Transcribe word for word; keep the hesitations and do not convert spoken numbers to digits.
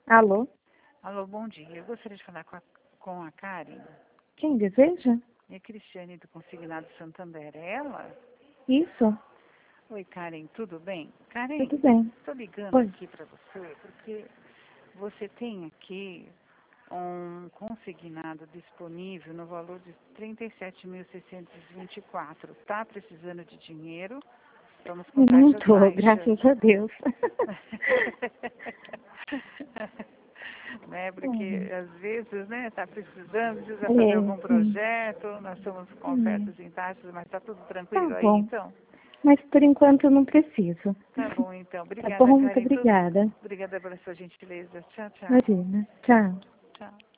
Alô? Alô, bom dia. Eu gostaria de falar com a, com a Karen. Quem deseja? É Cristiane do Consignado Santander. É ela? Isso, Oi, Karen, tudo bem? Karen, tudo bem. estou ligando Oi. aqui para você porque você tem aqui um consignado disponível no valor de trinta e sete mil seiscentos e vinte e quatro. Está precisando de dinheiro? Estamos com Não taxas tô, baixas. graças a Deus. Né, porque às vezes, né, está precisando, precisa fazer É, algum sim. projeto, nós estamos com Hum, ofertas em taxas, mas está tudo Tá tranquilo aí, bom. então? Mas por enquanto eu não preciso. Tá bom, então. Tá Obrigada, bom? Muito Karen. Tudo... obrigada. Obrigada pela sua gentileza. Tchau, tchau. Imagina. Tchau. Tchau.